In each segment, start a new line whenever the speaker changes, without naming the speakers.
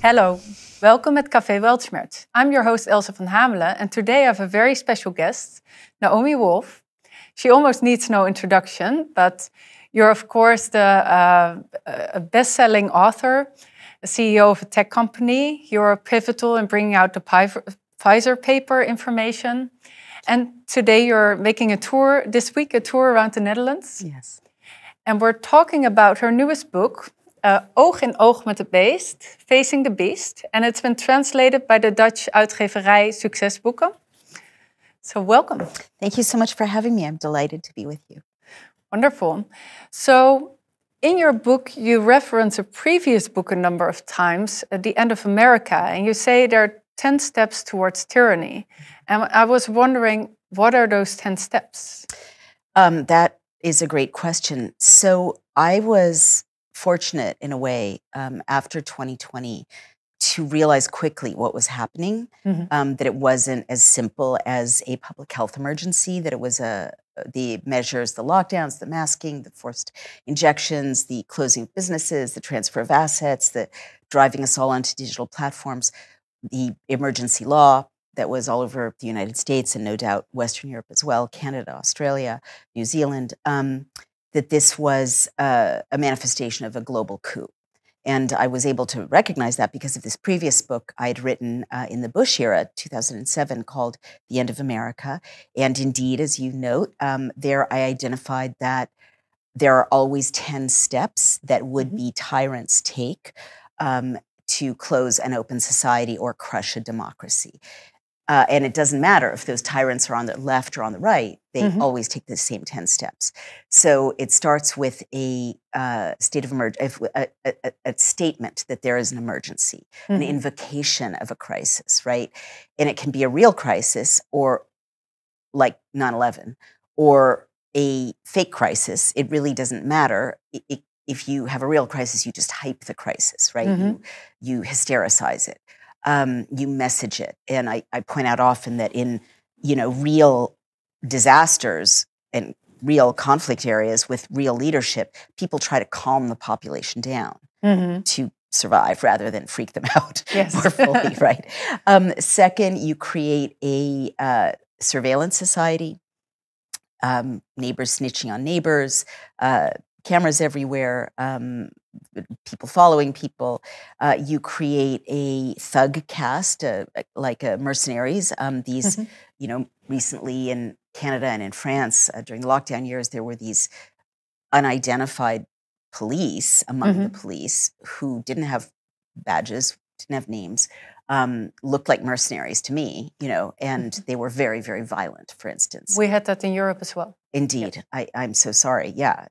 Hello, welcome at Café Weltschmerz. I'm your host Elsa van Hamelen, and today I have a very special guest, Naomi Wolf. She almost needs no introduction, but you're of course a best-selling author, a CEO of a tech company. You're pivotal in bringing out the Pfizer paper information. And today you're making a tour around the Netherlands.
Yes.
And we're talking about her newest book, Oog in Oog met het Beest, Facing the Beast. And it's been translated by the Dutch uitgeverij Succesboeken. So welcome.
Thank you so much for having me. I'm delighted to be with you.
Wonderful. So in your book, you reference a previous book a number of times, The End of America, and you say there are 10 steps towards tyranny. And I was wondering, what are those 10 steps?
That is a great question. So I was fortunate in a way after 2020 to realize quickly what was happening, that it wasn't as simple as a public health emergency, that it was the measures, the lockdowns, the masking, the forced injections, the closing of businesses, the transfer of assets, the driving us all onto digital platforms, the emergency law that was all over the United States and no doubt Western Europe as well, Canada, Australia, New Zealand, that this was a manifestation of a global coup. And I was able to recognize that because of this previous book I'd written in the Bush era, 2007, called The End of America. And indeed, as you note, there I identified that there are always 10 steps that would-be tyrants take to close an open society or crush a democracy. And it doesn't matter if those tyrants are on the left or on the right, they always take the same 10 steps. So it starts with a state of a statement that there is an emergency, an invocation of a crisis, right? And it can be a real crisis, or like 9/11, or a fake crisis. It really doesn't matter. If you have a real crisis, you just hype the crisis, right? You hystericize it. You message it. And I point out often that in, real disasters and real conflict areas with real leadership, people try to calm the population down to survive rather than freak them out more fully, right? Second, you create a surveillance society, neighbors snitching on neighbors, cameras everywhere, people following people. You create a thug caste, like mercenaries. These, recently in Canada and in France, during the lockdown years, there were these unidentified police among the police who didn't have badges, didn't have names, looked like mercenaries to me, and they were very, very violent, for instance.
We had that in Europe as well.
Indeed. I'm so sorry. Yeah.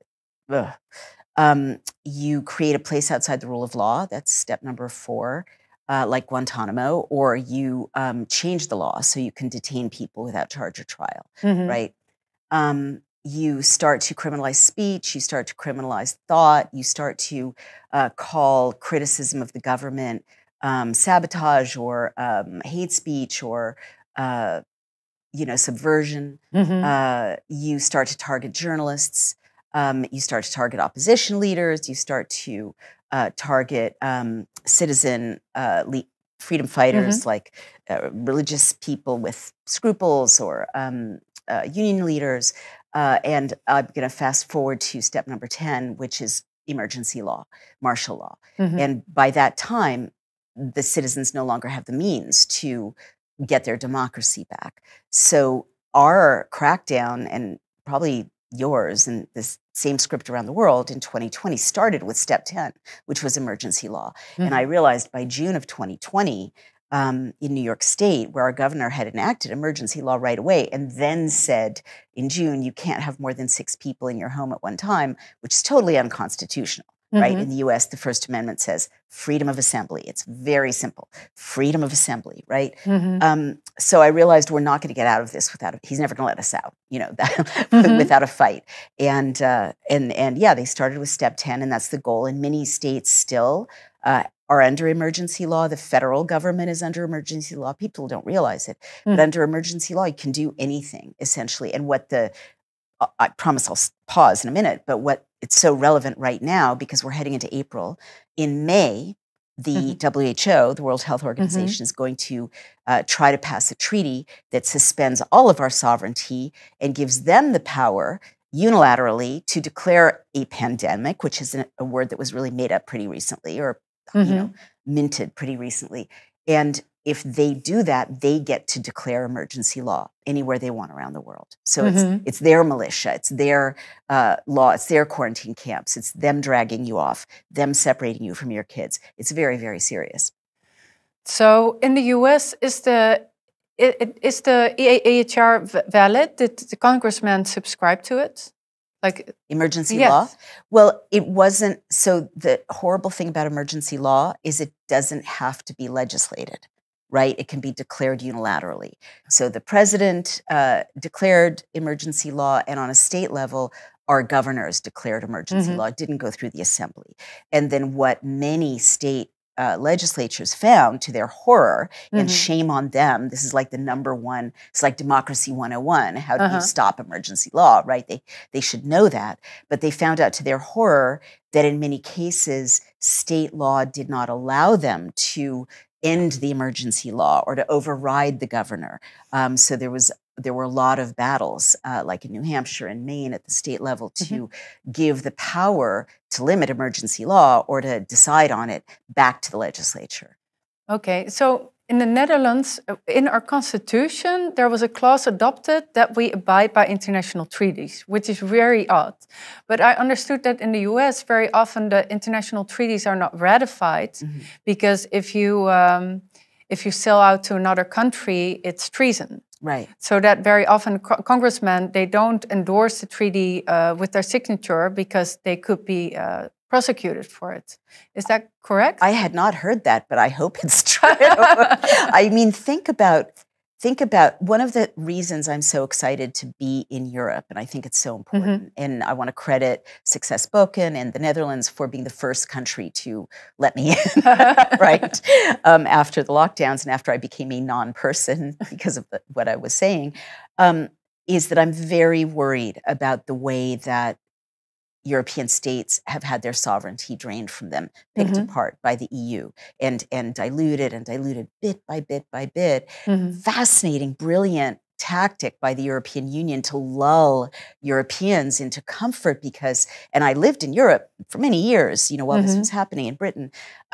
You create a place outside the rule of law. That's step number 4, like Guantanamo, or you change the law so you can detain people without charge or trial, right? You start to criminalize speech, you start to criminalize thought, you start to call criticism of the government sabotage or hate speech or subversion. You start to target journalists. You start to target opposition leaders. You start to target citizen freedom fighters, like religious people with scruples or union leaders. And I'm going to fast forward to step number 10, which is emergency law, martial law. And by that time, the citizens no longer have the means to get their democracy back. So our crackdown, and probably yours and this same script around the world in 2020, started with step 10, which was emergency law. And I realized by June of 2020, in New York State, where our governor had enacted emergency law right away and then said in June, you can't have more than 6 people in your home at one time, which is totally unconstitutional. Right? In the US, the First Amendment says freedom of assembly. It's very simple. Freedom of assembly, right? So I realized we're not going to get out of this he's never going to let us out, without a fight. And yeah, they started with step 10, and that's the goal. And many states still are under emergency law. The federal government is under emergency law. People don't realize it. But under emergency law, you can do anything, essentially. And I promise I'll pause in a minute, but it's so relevant right now because we're heading into April. In May, the WHO, the World Health Organization, is going to try to pass a treaty that suspends all of our sovereignty and gives them the power unilaterally to declare a pandemic, which is a word that was really made up pretty recently, or minted pretty recently. And if they do that, they get to declare emergency law anywhere they want around the world. So it's their militia, it's their law, it's their quarantine camps, it's them dragging you off, them separating you from your kids. It's very, very serious.
So in the US, is the EHR valid? Did the congressman subscribe to it? Like
emergency law? Well, it wasn't. So the horrible thing about emergency law is it doesn't have to be legislated, right? It can be declared unilaterally. So the president declared emergency law, and on a state level, our governors declared emergency law. It didn't go through the assembly. And then what many state legislatures found, to their horror, and shame on them, this is like the number one, it's like democracy 101. How do you stop emergency law, right? They should know that. But they found out to their horror that in many cases, state law did not allow them to end the emergency law or to override the governor. So there were a lot of battles, like in New Hampshire and Maine at the state level, to give the power to limit emergency law or to decide on it back to the legislature.
Okay, so in the Netherlands, in our constitution, there was a clause adopted that we abide by international treaties, which is very odd. But I understood that in the US, very often the international treaties are not ratified because if you sell out to another country, it's treason.
Right.
So that very often congressmen, they don't endorse the treaty with their signature because they could be prosecuted for it. Is that correct?
I had not heard that, but I hope it's true. I mean, think about one of the reasons I'm so excited to be in Europe, and I think it's so important, and I want to credit Success Spoken and the Netherlands for being the first country to let me in, right? After the lockdowns and after I became a non-person because of what I was saying, is that I'm very worried about the way that European states have had their sovereignty drained from them, picked apart by the EU, and diluted bit by bit by bit. Fascinating, brilliant tactic by the European Union to lull Europeans into comfort because, and I lived in Europe for many years, while this was happening in Britain,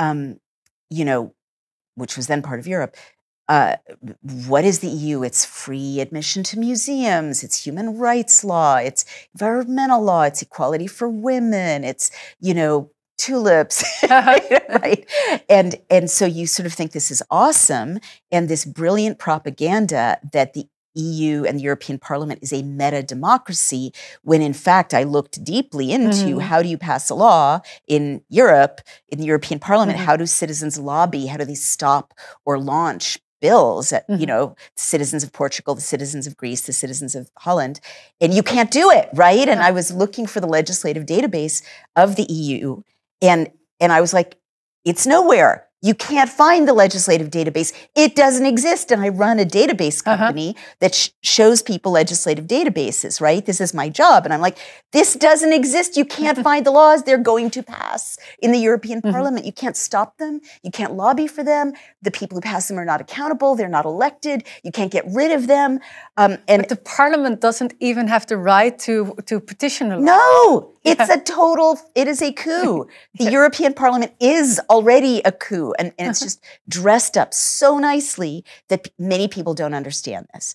which was then part of Europe. What is the EU? It's free admission to museums, it's human rights law, it's environmental law, it's equality for women, it's, tulips, right? And so you sort of think this is awesome, and this brilliant propaganda that the EU and the European Parliament is a meta-democracy, when in fact I looked deeply into how do you pass a law in Europe, in the European Parliament, how do citizens lobby, how do they stop or launch bills at, citizens of Portugal, the citizens of Greece, the citizens of Holland, and you can't do it, right? And I was looking for the legislative database of the EU, and I was like, it's nowhere. You can't find the legislative database. It doesn't exist. And I run a database company that shows people legislative databases, right? This is my job. And I'm like, this doesn't exist. You can't find the laws they're going to pass in the European Parliament. You can't stop them. You can't lobby for them. The people who pass them are not accountable. They're not elected. You can't get rid of them.
But the Parliament doesn't even have the right to petition a law.
No, it is a coup. The European Parliament is already a coup. And it's just dressed up so nicely that many people don't understand this.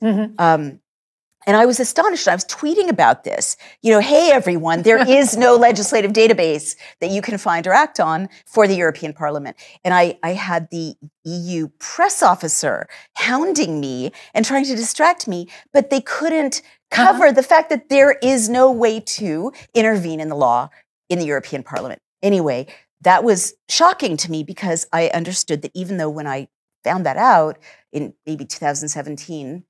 And I was astonished. I was tweeting about this. Hey, everyone, there is no legislative database that you can find or act on for the European Parliament. And I had the EU press officer hounding me and trying to distract me, but they couldn't cover the fact that there is no way to intervene in the law in the European Parliament. Anyway, that was shocking to me because I understood that even though when I found that out in maybe 2017,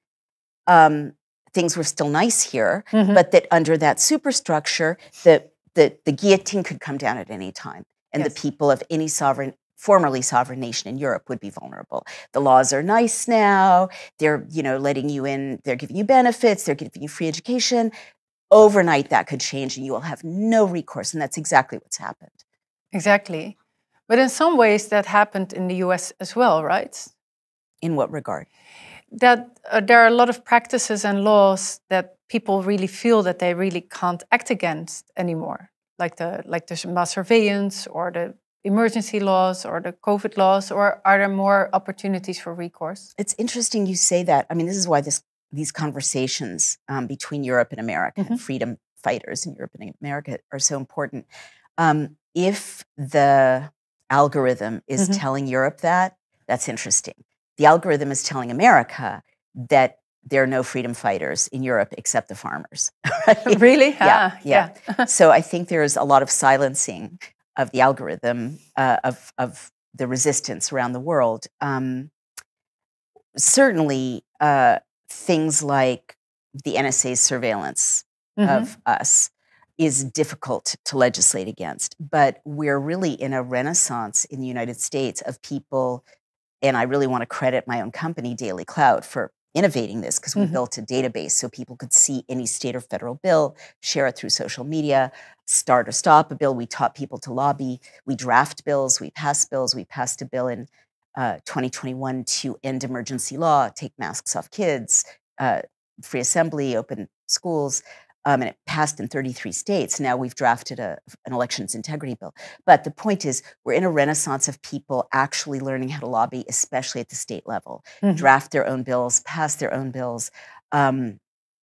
things were still nice here, but that under that superstructure, the guillotine could come down at any time, and the people of any formerly sovereign nation in Europe would be vulnerable. The laws are nice now. They're, letting you in. They're giving you benefits. They're giving you free education. Overnight, that could change, and you will have no recourse, and that's exactly what's happened.
Exactly. But in some ways that happened in the US as well, right?
In what regard?
That there are a lot of practices and laws that people really feel that they really can't act against anymore, like the mass surveillance or the emergency laws or the COVID laws, or are there more opportunities for recourse?
It's interesting you say that. I mean, this is why these conversations between Europe and America and freedom fighters in Europe and America are so important. If the algorithm is telling Europe that, that's interesting. The algorithm is telling America that there are no freedom fighters in Europe except the farmers. Right?
Really?
Yeah. So I think there's a lot of silencing of the algorithm of the resistance around the world. Certainly, things like the NSA's surveillance of us is difficult to legislate against, but we're really in a renaissance in the United States of people. And I really want to credit my own company, Daily Cloud, for innovating this, because we built a database so people could see any state or federal bill, share it through social media, start or stop a bill. We taught people to lobby. We draft bills. We pass bills. We passed a bill in 2021 to end emergency law, take masks off kids, free assembly, open schools. And it passed in 33 states. Now we've drafted an elections integrity bill. But the point is, we're in a renaissance of people actually learning how to lobby, especially at the state level, draft their own bills, pass their own bills, and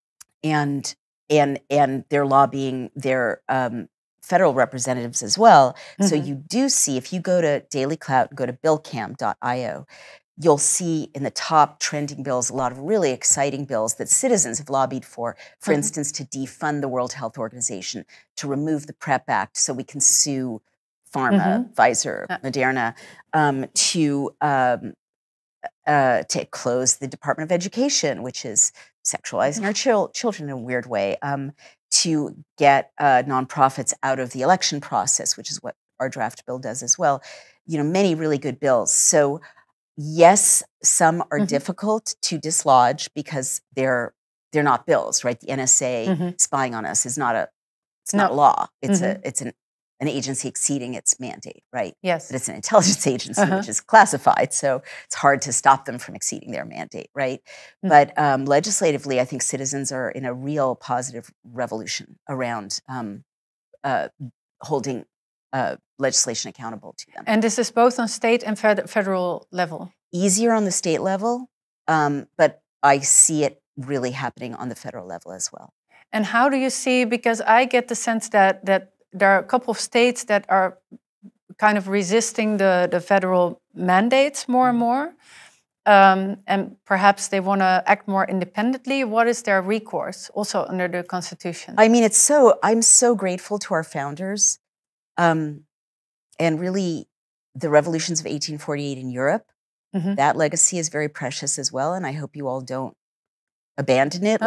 they're lobbying their federal representatives as well. So you do see, if you go to Daily Cloud, go to billcam.io, you'll see in the top trending bills a lot of really exciting bills that citizens have lobbied for instance, to defund the World Health Organization, to remove the PrEP Act so we can sue pharma, Pfizer, Moderna, to close the Department of Education, which is sexualizing our children in a weird way, to get nonprofits out of the election process, which is what our draft bill does as well. Many really good bills. So yes, some are difficult to dislodge because they're not bills, right? The NSA spying on us is not a law. It's an agency exceeding its mandate, right?
Yes.
But it's an intelligence agency, which is classified, so it's hard to stop them from exceeding their mandate, right? But legislatively, I think citizens are in a real positive revolution around holding legislation accountable to them.
And this is both on state and federal level?
Easier on the state level, but I see it really happening on the federal level as well.
And how do you see, because I get the sense that there are a couple of states that are kind of resisting the federal mandates more and more, and perhaps they want to act more independently. What is their recourse, also under the Constitution?
I mean, I'm so grateful to our founders, and really the revolutions of 1848 in Europe. That legacy is very precious as well, and I hope you all don't abandon it.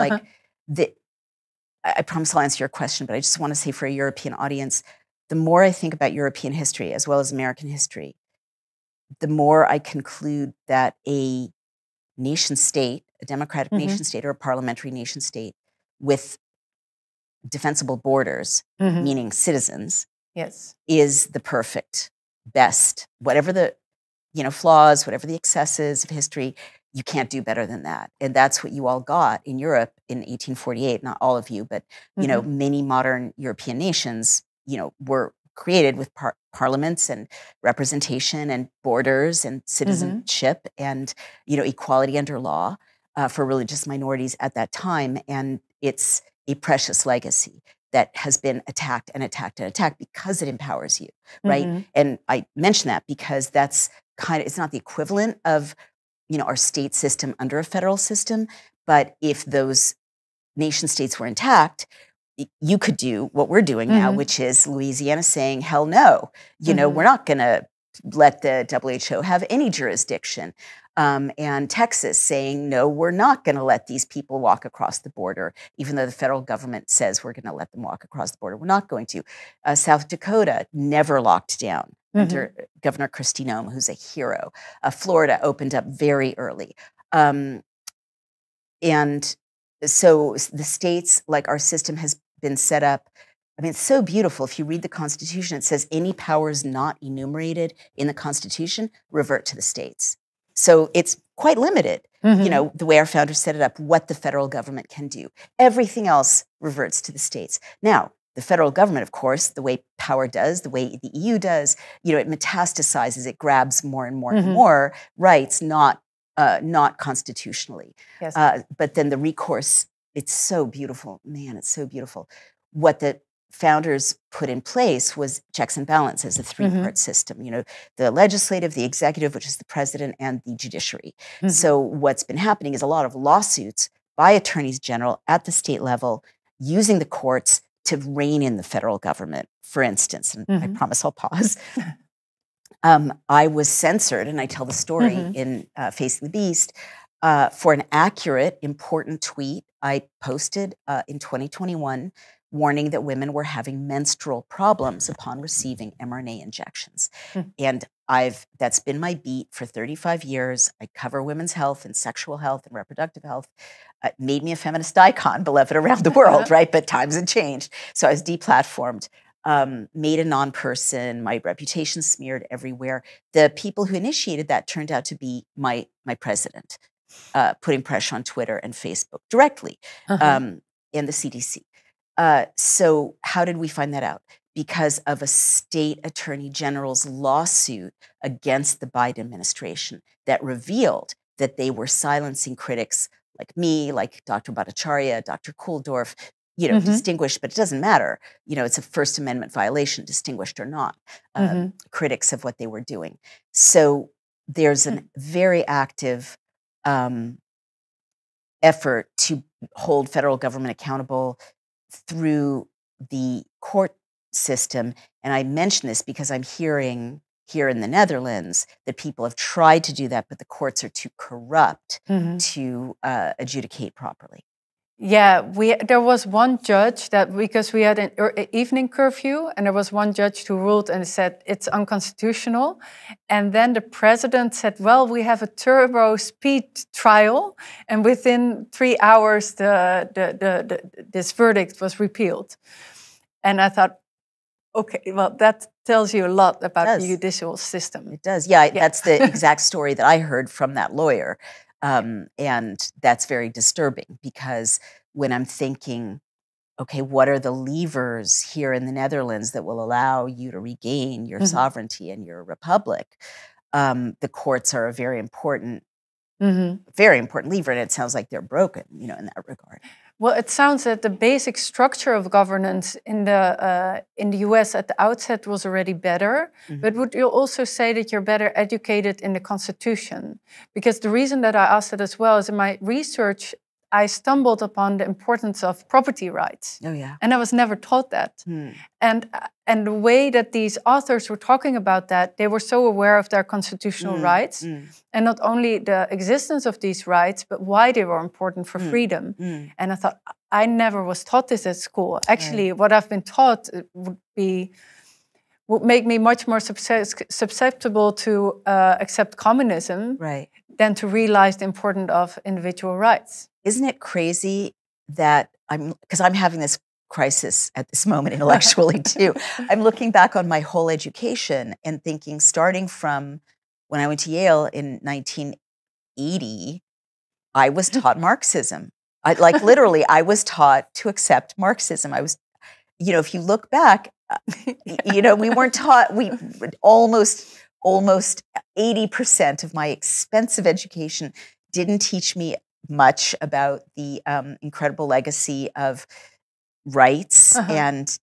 I promise I'll answer your question, but I just want to say, for a European audience, the more I think about European history as well as American history, the more I conclude that a nation state, a democratic nation state or a parliamentary nation state with defensible borders, meaning citizens, is the perfect, best, whatever the flaws, whatever the excesses of history, you can't do better than that. And that's what you all got in Europe in 1848. Not all of you, but many modern European nations, were created with parliaments and representation and borders and citizenship and equality under law for religious minorities at that time. And it's a precious legacy that has been attacked and attacked and attacked because it empowers you, right? And I mention that because that's it's not the equivalent of our state system under a federal system, but if those nation states were intact, you could do what we're doing now, which is Louisiana saying, hell no, we're not going to let the WHO have any jurisdiction. And Texas saying, no, we're not going to let these people walk across the border, even though the federal government says we're going to let them walk across the border. We're not going to. South Dakota never locked down under Governor Kristi Noem, who's a hero. Florida opened up very early. And so the states, like our system has been set up I mean, it's so beautiful. If you read the Constitution, it says any powers not enumerated in the Constitution revert to the states. So it's quite limited, you know, the way our founders set it up, what the federal government can do. Everything else reverts to the states. Now, the federal government, of course, the way power does, the way the EU does, you know, it metastasizes, it grabs more and more and more rights, not constitutionally.
Yes.
But then the recourse, it's so beautiful. Man, it's so beautiful. What the founders put in place was checks and balances, a three-part system, you know, the legislative, the executive, which is the president, and the judiciary. So what's been happening is a lot of lawsuits by attorneys general at the state level using the courts to rein in the federal government, for instance. And I promise I'll pause. I was censored, and I tell the story in Facing the Beast, for an accurate, important tweet I posted in 2021 warning that women were having menstrual problems upon receiving mRNA injections. And that's been my beat for 35 years. I cover women's health and sexual health and reproductive health. It made me a feminist icon, beloved around the world, right? But times had changed. So I was deplatformed, made a non-person, my reputation smeared everywhere. The people who initiated that turned out to be my president, putting pressure on Twitter and Facebook directly, and the CDC. So how did we find that out? Because of a state attorney general's lawsuit against the Biden administration that revealed that they were silencing critics like me, like Dr. Bhattacharya, Dr. Kulldorff, you know, distinguished, but it doesn't matter. You know, it's a First Amendment violation, distinguished or not, critics of what they were doing. So there's a very active effort to hold federal government accountable through the court system. And I mention this because I'm hearing here in the Netherlands that people have tried to do that, but the courts are too corrupt to adjudicate properly.
Yeah, there was one judge that, because we had an evening curfew, and there was one judge who ruled and said it's unconstitutional. And then the president said, well, we have a turbo speed trial. And within 3 hours, this verdict was repealed. And I thought, okay, well, that tells you a lot about the judicial system.
It does. Yeah, that's the exact story that I heard from that lawyer. And that's very disturbing, because when I'm thinking, okay, what are the levers here in the Netherlands that will allow you to regain your sovereignty and your republic? The courts are a very important lever, and it sounds like they're broken, you know, in that regard.
Well, it sounds that the basic structure of governance in the US at the outset was already better. But would you also say that you're better educated in the Constitution? Because the reason that I asked it as well is in my research, I stumbled upon the importance of property rights.
Oh, yeah.
And I was never taught that. And the way that these authors were talking about that, they were so aware of their constitutional rights. And not only the existence of these rights, but why they were important for freedom. And I thought, I never was taught this at school. Actually, what I've been taught would make me much more susceptible to accept communism than to realize the importance of individual rights.
Isn't it crazy that because I'm having this crisis at this moment intellectually too. I'm looking back on my whole education and thinking, starting from when I went to Yale in 1980, I was taught Marxism. Literally, I was taught to accept Marxism. I was, you know, if you look back, you know, we weren't taught, almost 80% of my expensive education didn't teach me much about the incredible legacy of rights and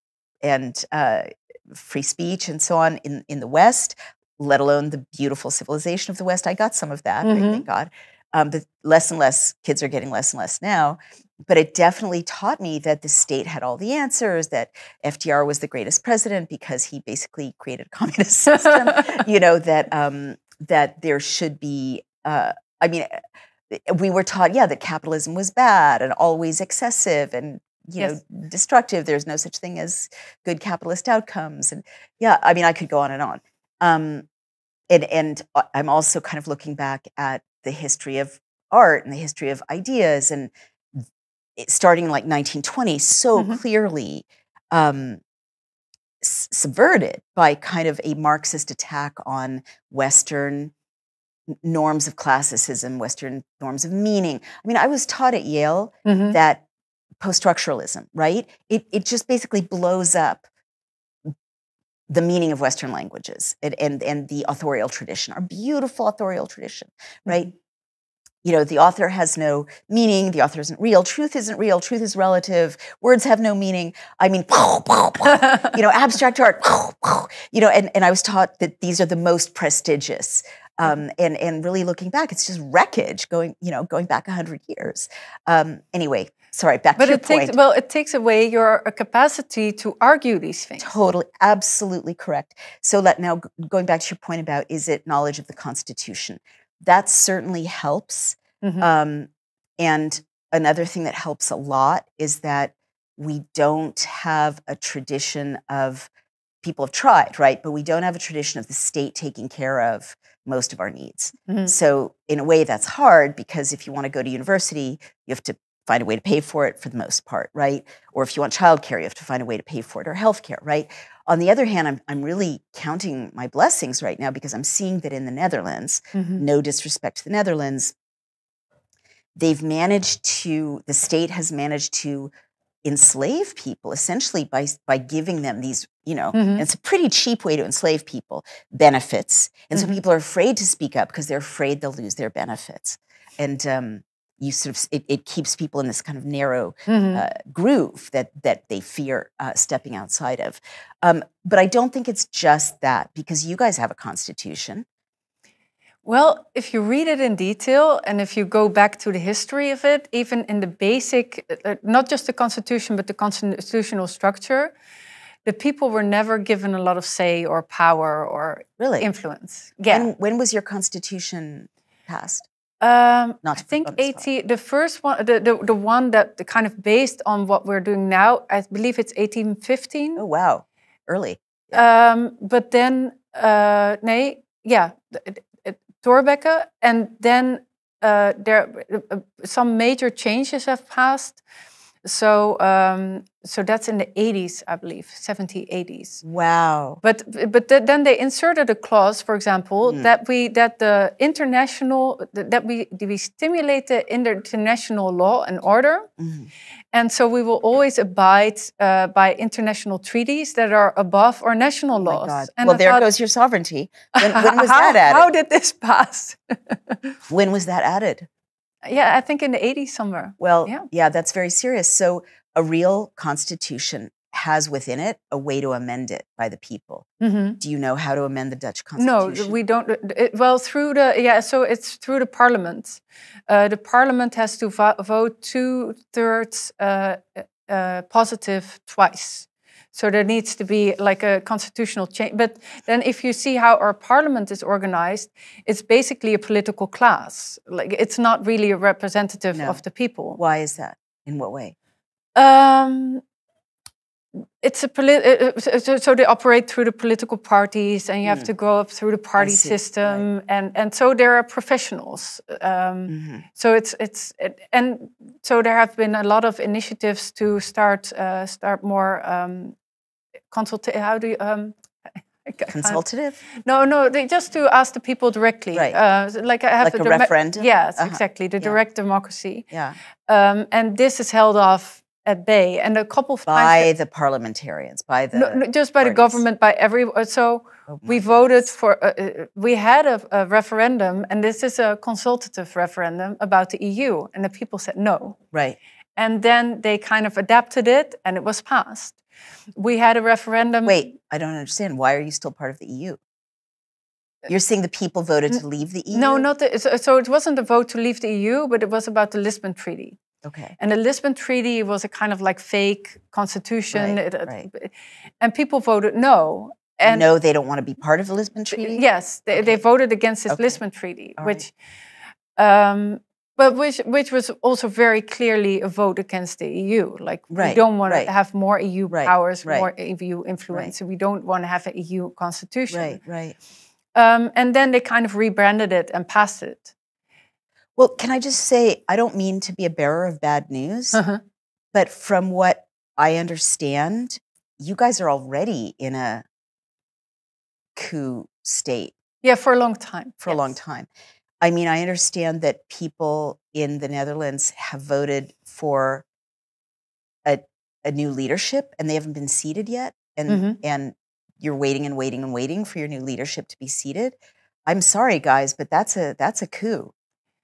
free speech and so on in the West, let alone the beautiful civilization of the West. I got some of that, thank God. But less and less, kids are getting less and less now. But it definitely taught me that the state had all the answers, that FDR was the greatest president because he basically created a communist system, you know, that there should be, we were taught, that capitalism was bad and always excessive and, you know, destructive. There's no such thing as good capitalist outcomes. And I could go on and on. And I'm also kind of looking back at the history of art and the history of ideas, and starting in like 1920, so clearly subverted by kind of a Marxist attack on Western norms of classicism, Western norms of meaning. I mean, I was taught at Yale that post-structuralism, right? It just basically blows up the meaning of Western languages and the authorial tradition, our beautiful authorial tradition, right? You know, the author has no meaning, the author isn't real, truth isn't real, truth is relative, words have no meaning. I mean, you know, abstract art, you know, and I was taught that these are the most prestigious. And really looking back, it's just wreckage going back 100 years. Anyway, sorry, back to your point.
Well, it takes away your capacity to argue these things.
Totally, absolutely correct. So now going back to your point about, is it knowledge of the Constitution? That certainly helps. And another thing that helps a lot is that we don't have a tradition of, people have tried, right? But we don't have a tradition of the state taking care of most of our needs. So in a way that's hard, because if you want to go to university, you have to find a way to pay for it for the most part, right? Or if you want childcare, you have to find a way to pay for it, or healthcare, right? On the other hand, I'm really counting my blessings right now, because I'm seeing that in the Netherlands, no disrespect to the Netherlands, the state has managed to enslave people essentially by giving them these, you know, and it's a pretty cheap way to enslave people, benefits. And so people are afraid to speak up because they're afraid they'll lose their benefits. And you sort of, it keeps people in this kind of narrow groove that they fear stepping outside of. But I don't think it's just that, because you guys have a constitution.
Well, if you read it in detail, and if you go back to the history of it, even in the basic, not just the constitution, but the constitutional structure, the people were never given a lot of say or power or influence. Yeah.
When was your constitution passed?
I think the first one, the one that kind of based on what we're doing now, I believe it's 1815.
Oh wow, early.
But then, Thorbecke, and then there some major changes have passed. So that's in the 80s, I believe, 70s, 80s.
Wow.
But then they inserted a clause, for example, that we stimulate the international law and order. And so we will always abide by international treaties that are above our national laws.
My God. And well, there goes your sovereignty. When was that added?
How did this pass?
When was that added?
Yeah, I think in the 80s somewhere.
Well, yeah, that's very serious. So a real constitution has within it a way to amend it by the people. Do you know how to amend the Dutch constitution?
No, we don't. So it's through the parliament. The parliament has to vote 2/3 positive twice. So there needs to be like a constitutional change. But then if you see how our parliament is organized, it's basically a political class. Like, it's not really a representative of the people.
Why is that? In what way?
It's so they operate through the political parties, and you have to go up through the party system, and so there are professionals. So so there have been a lot of initiatives to start more
consultative?
No, just to ask the people directly.
Right.
Like I have
a referendum?
Yes, exactly. The direct democracy.
Yeah.
And this is held off at bay, and a couple of
by the parliamentarians, by the
just by the government, by everyone. So we voted for. We had a referendum, and this is a consultative referendum about the EU, and the people said no.
Right.
And then they kind of adapted it, and it was passed. We had a referendum.
Wait, I don't understand. Why are you still part of the EU? You're saying the people voted to leave the EU?
No, so it wasn't a vote to leave the EU, but it was about the Lisbon Treaty.
Okay.
And the Lisbon Treaty was a kind of like fake constitution.
Right.
And people voted no. And
no, they don't want to be part of the Lisbon Treaty?
Yes, they voted against this Lisbon Treaty, which was also very clearly a vote against the EU. Like, we don't want to have more EU powers, more EU influence. We don't want to have an EU constitution.
Right.
And then they kind of rebranded it and passed it.
Well, can I just say, I don't mean to be a bearer of bad news, but from what I understand, you guys are already in a coup state.
Yeah, for a long time.
For a long time. I mean, I understand that people in the Netherlands have voted for a new leadership, and they haven't been seated yet. And you're waiting and waiting and waiting for your new leadership to be seated. I'm sorry, guys, but that's a coup.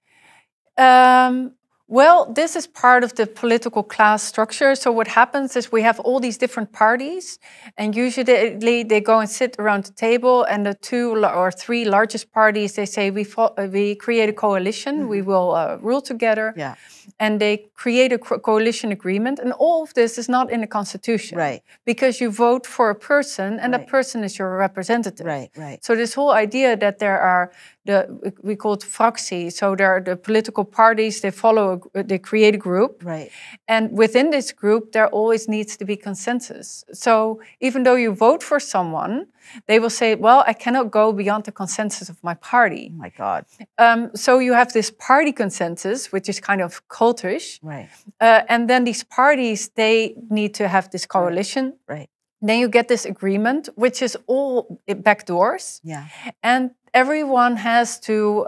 Well, this is part of the political class structure. So what happens is we have all these different parties, and usually they go and sit around the table, and the 2 or 3 largest parties, they say we create a coalition, we will rule together.
Yeah.
And they create a coalition agreement, and all of this is not in the constitution,
right?
Because you vote for a person, and that person is your representative,
right?
So this whole idea that there are we call it fractie, so there are the political parties. They create a group,
right?
And within this group, there always needs to be consensus. So even though you vote for someone, they will say, well, I cannot go beyond the consensus of my party.
Oh my God.
So you have this party consensus, which is kind of cultish.
Right.
And then these parties, they need to have this coalition.
Right.
Then you get this agreement, which is all backdoors.
Yeah.
And everyone has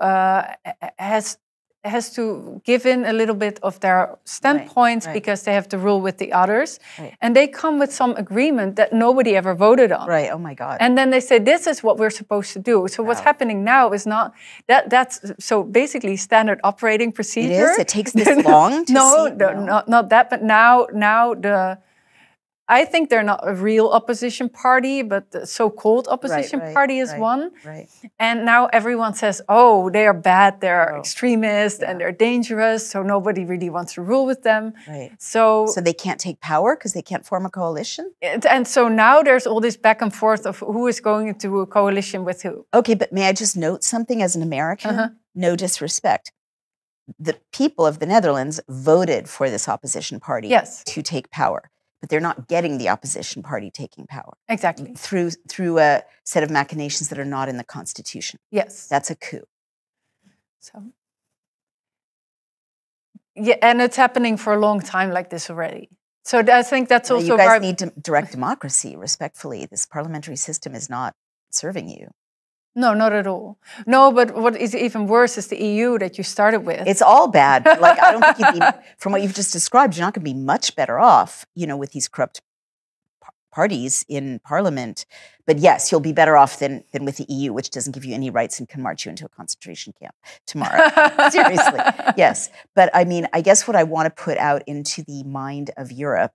to give in a little bit of their standpoints, because they have to rule with the others.
Right.
And they come with some agreement that nobody ever voted on.
Right. Oh my God.
And then they say, this is what we're supposed to do. So what's happening now is not that's so basically standard operating procedure.
It is? It takes this long to
not that, but now I think they're not a real opposition party, but the so-called opposition party is one.
Right.
And now everyone says, oh, they are bad, they're extremists, and they're dangerous, so nobody really wants to rule with them.
Right.
So
they can't take power because they can't form a coalition?
And so now there's all this back and forth of who is going into a coalition with who.
Okay, but may I just note something as an American? No disrespect. The people of the Netherlands voted for this opposition party to take power. But they're not getting the opposition party taking power.
Exactly.
Through a set of machinations that are not in the Constitution.
Yes.
That's a coup.
So, yeah, and it's happening for a long time like this already. So I think that's also...
You guys need direct democracy, respectfully. This parliamentary system is not serving you.
No, not at all. No, but what is even worse is the EU that you started with.
It's all bad. Like, I don't think you'd be, from what you've just described, you're not going to be much better off, with these corrupt parties in Parliament. But yes, you'll be better off than with the EU, which doesn't give you any rights and can march you into a concentration camp tomorrow. Seriously, yes. But I mean, I guess what I want to put out into the mind of Europe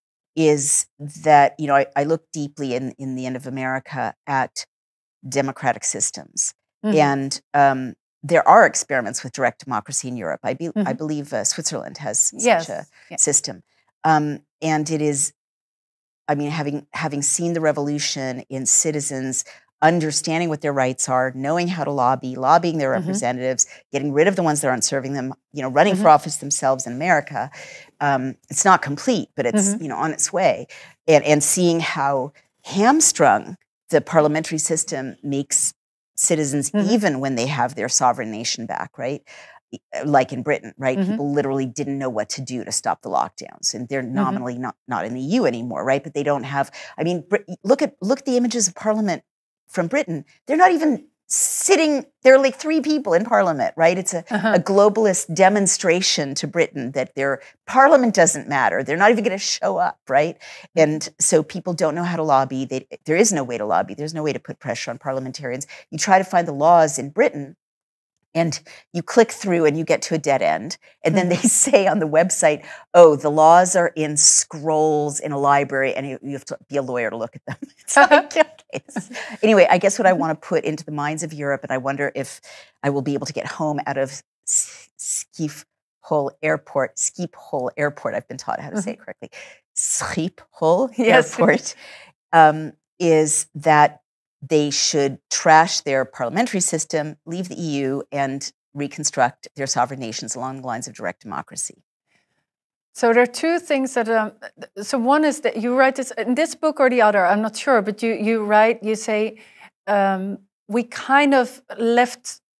is that, I look deeply in the end of America at democratic systems. And there are experiments with direct democracy in Europe. I believe Switzerland has such a system. And it is, I mean, having seen the revolution in citizens understanding what their rights are, knowing how to lobbying their representatives, getting rid of the ones that aren't serving them, running for office themselves in America. It's not complete, but it's, on its way. And seeing how hamstrung the parliamentary system makes citizens, even when they have their sovereign nation back, right? Like in Britain, right? People literally didn't know what to do to stop the lockdowns, and they're nominally not in the EU anymore, right? But they don't have. I mean, look at the images of Parliament from Britain. They're not even sitting. There are like 3 people in Parliament, right? It's a globalist demonstration to Britain that their Parliament doesn't matter. They're not even going to show up, right? And so people don't know how to lobby. There is no way to lobby. There's no way to put pressure on parliamentarians. You try to find the laws in Britain, and you click through and you get to a dead end. And then they say on the website, oh, the laws are in scrolls in a library, and you have to be a lawyer to look at them. It's like, okay. Anyway, I guess what I want to put into the minds of Europe, and I wonder if I will be able to get home out of Schiphol Airport. I've been taught how to say it correctly. Schiphol Airport is that they should trash their parliamentary system, leave the EU, and reconstruct their sovereign nations along the lines of direct democracy.
So there are 2 things that. So one is that you write this in this book or the other. I'm not sure, but you write. You say we kind of left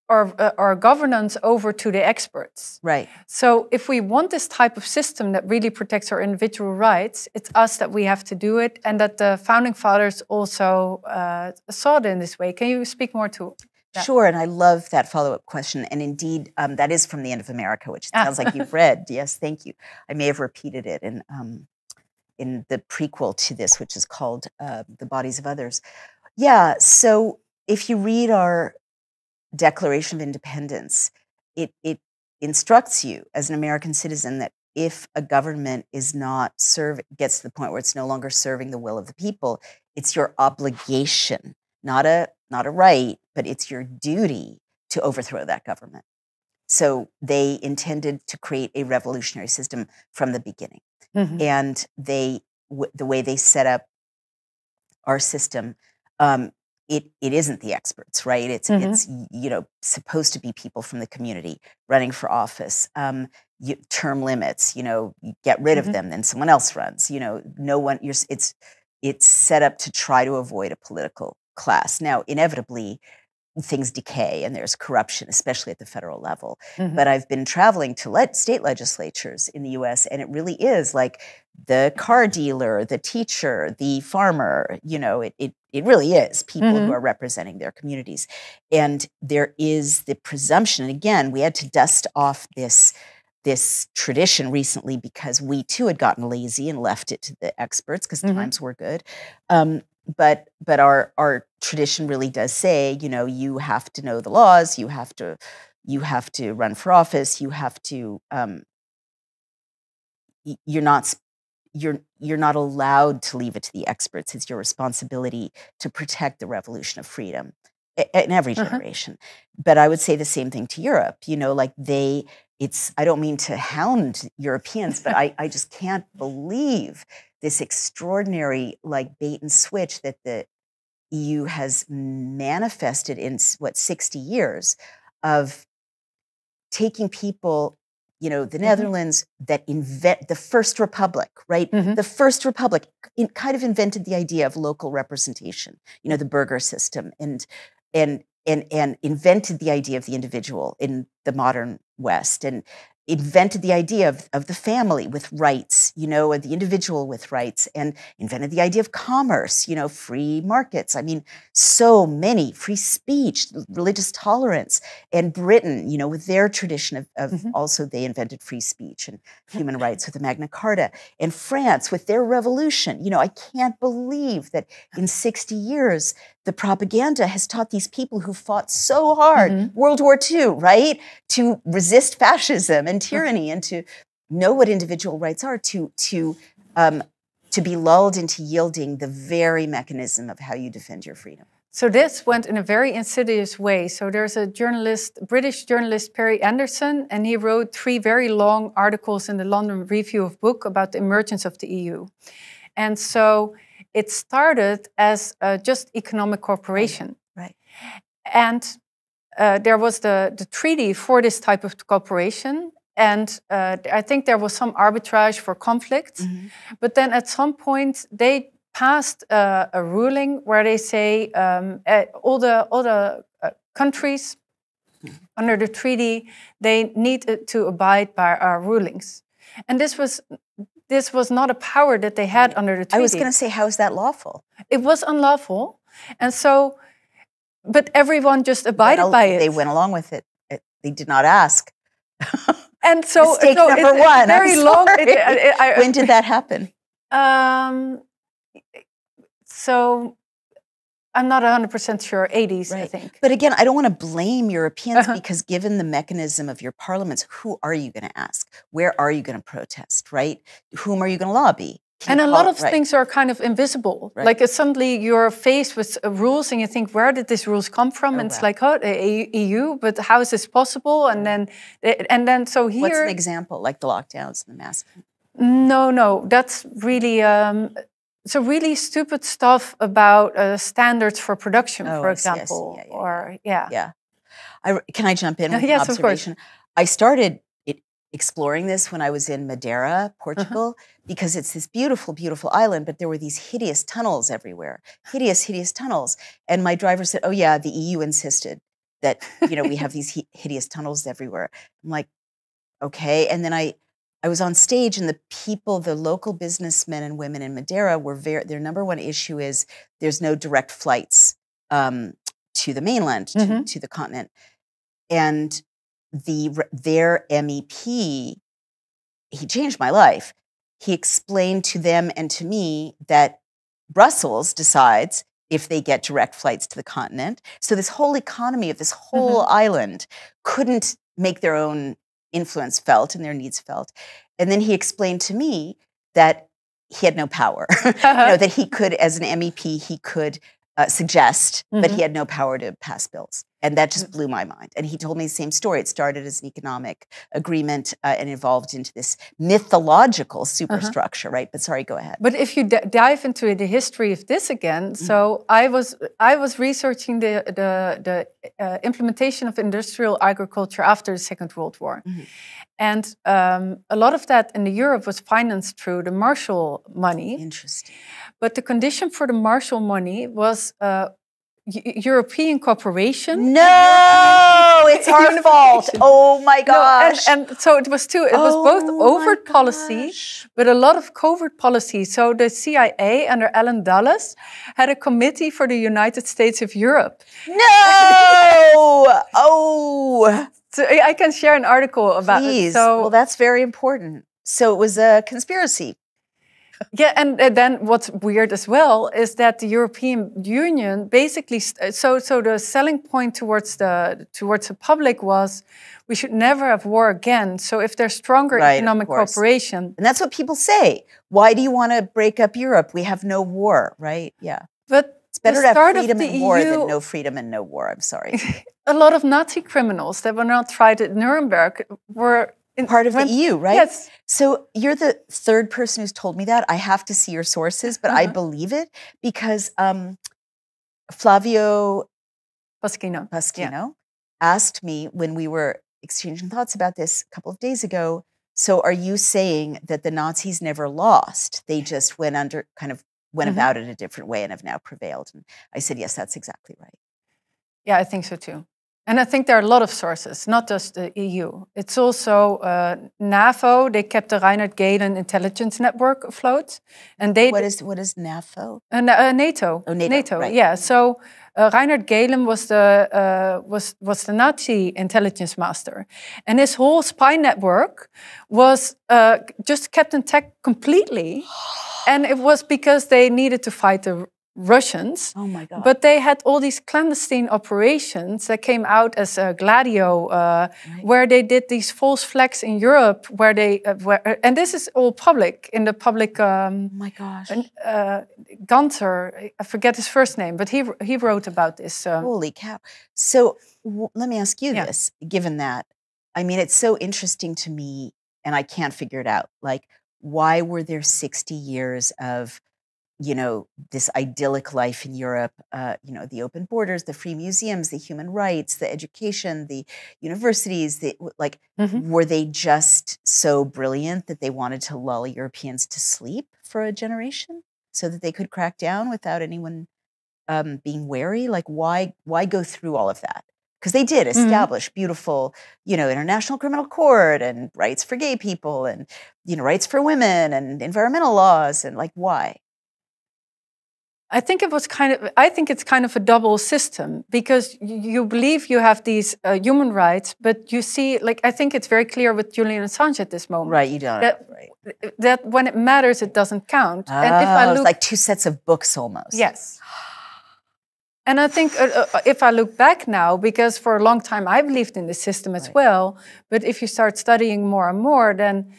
our governance over to the experts.
Right.
So if we want this type of system that really protects our individual rights, it's us that we have to do it, and that the founding fathers also saw it in this way. Can you speak more to that?
Sure, and I love that follow-up question. And indeed, that is from The End of America, which it sounds like you've read. Yes, thank you. I may have repeated it in the prequel to this, which is called The Bodies of Others. Yeah, so if you read our Declaration of Independence, it instructs you as an American citizen that if a government is not gets to the point where it's no longer serving the will of the people, it's your obligation, not a right, but it's your duty to overthrow that government. So they intended to create a revolutionary system from the beginning. Mm-hmm. And the way they set up our system, it isn't the experts, right? It's supposed to be people from the community running for office. Term limits, you get rid of them, then someone else runs. No one. It's set up to try to avoid a political class. Now, inevitably, things decay and there's corruption, especially at the federal level. Mm-hmm. But I've been traveling to state legislatures in the U.S., and it really is like the car dealer, the teacher, the farmer. It really is people who are representing their communities. And there is the presumption, and again, we had to dust off this tradition recently because we too had gotten lazy and left it to the experts because times were good. But our tradition really does say, you have to know the laws, you have to run for office, you have to you're not allowed to leave it to the experts. It's your responsibility to protect the revolution of freedom in every generation. But I would say the same thing to Europe. I don't mean to hound Europeans, but I just can't believe this extraordinary bait and switch that the EU has manifested in 60 years of taking people, the Netherlands that invent the first republic, right? The first republic kind of invented the idea of local representation, the burger system, and invented the idea of the individual in the modern West, and invented the idea of the family with rights, the individual with rights, and invented the idea of commerce, free markets. I mean, so many, free speech, religious tolerance. And Britain, with their tradition of also they invented free speech and human rights with the Magna Carta. And France with their revolution. I can't believe that in 60 years, the propaganda has taught these people who fought so hard, World War II, right, to resist fascism and tyranny and to know what individual rights are, to be lulled into yielding the very mechanism of how you defend your freedom.
So this went in a very insidious way. So there's a British journalist, Perry Anderson, and he wrote 3 very long articles in the London Review of Books about the emergence of the EU. And so it started as just economic cooperation.
Right.
And there was the treaty for this type of cooperation. And I think there was some arbitrage for conflict. But then at some point, they passed a ruling where they say all the countries under the treaty, they need to abide by our rulings. And this was not a power that they had under the treaty.
I was going to say, how is that lawful?
It was unlawful. And so, but everyone just abided by it.
They went along with it. They did not ask.
And so,
mistake number one.
Very long.
When did that happen?
So I'm not 100% sure, 80s,
right.
I think.
But again, I don't want to blame Europeans because given the mechanism of your parliaments, who are you going to ask? Where are you going to protest, right? Whom are you going to lobby?
And a lot of things are kind of invisible.
Right.
Like suddenly you're faced with rules and you think, where did these rules come from? And it's like, EU, but how is this possible? And then so here...
What's an example, like the lockdowns and the masks?
No, that's really... So really stupid stuff about standards for production, for example.
Can I jump in with an
yes,
observation?
Of course.
I started exploring this when I was in Madeira, Portugal, because it's this beautiful, beautiful island, but there were these hideous tunnels everywhere. Hideous, hideous tunnels. And my driver said, oh yeah, the EU insisted that, you know, we have these hideous tunnels everywhere. I'm like, okay. And then I was on stage, and the people, the local businessmen and women in Madeira were their number one issue is there's no direct flights to the mainland, to the continent. And their MEP, he changed my life. He explained to them and to me that Brussels decides if they get direct flights to the continent. So this whole economy of this whole island couldn't make their own influence felt and their needs felt. And then he explained to me that he had no power, that he could, as an MEP, he could suggest, but he had no power to pass bills. And that just blew my mind. And he told me the same story. It started as an economic agreement and evolved into this mythological superstructure, right? But sorry, go ahead.
But if you dive into the history of this again, so I was researching the implementation of industrial agriculture after the Second World War. And a lot of that in Europe was financed through the Marshall money.
Interesting.
But the condition for the Marshall money was European cooperation.
No, it's our fault. Oh my gosh.
No, and so it was too. It was both overt policy, but a lot of covert policy. So the CIA under Allen Dulles had a committee for the United States of Europe.
No! Oh.
So I can share an article about it. So,
well, that's very important. So it was a conspiracy.
Yeah, and then what's weird as well is that the European Union basically, so the selling point towards the public was we should never have war again. So if there's stronger economic cooperation,
and that's what people say. Why do you want to break up Europe? We have no war, right? Yeah,
but
it's better to have freedom and war than no freedom and no war. I'm sorry.
A lot of Nazi criminals that were not tried at Nuremberg were
part of the EU, right?
Yes.
So you're the third person who's told me that. I have to see your sources, but I believe it because Flavio Pasquino asked me when we were exchanging thoughts about this a couple of days ago, so are you saying that the Nazis never lost? They just went about it a different way and have now prevailed? And I said, yes, that's exactly right.
Yeah, I think so too. And I think there are a lot of sources, not just the EU. It's also NAVO. They kept the Reinhard Gehlen intelligence network afloat, and they.
What is NAVO?
NATO.
Oh, NATO. Right.
Yeah. So Reinhard Gehlen was the Nazi intelligence master, and his whole spy network was just kept intact completely, and it was because they needed to fight the Russians.
Oh my God.
But they had all these clandestine operations that came out as Gladio, where they did these false flags in Europe, and this is all public, in the public...
oh my gosh.
Gunther, I forget his first name, but he wrote about this.
Holy cow. So let me ask you this, given that, I mean, it's so interesting to me, and I can't figure it out. Like, why were there 60 years of this idyllic life in Europe, the open borders, the free museums, the human rights, the education, the universities, were they just so brilliant that they wanted to lull Europeans to sleep for a generation so that they could crack down without anyone being wary? Like, why go through all of that? Because they did establish beautiful, international criminal court and rights for gay people and, rights for women and environmental laws, and why?
I think it's kind of a double system, because you believe you have these human rights, but you see, I think it's very clear with Julian Assange at this moment.
Right, you don't.
That when it matters, it doesn't count.
Oh, and if I look, it's like two sets of books almost.
Yes. And I think if I look back now, because for a long time I believed in the system as well, but if you start studying more and more, then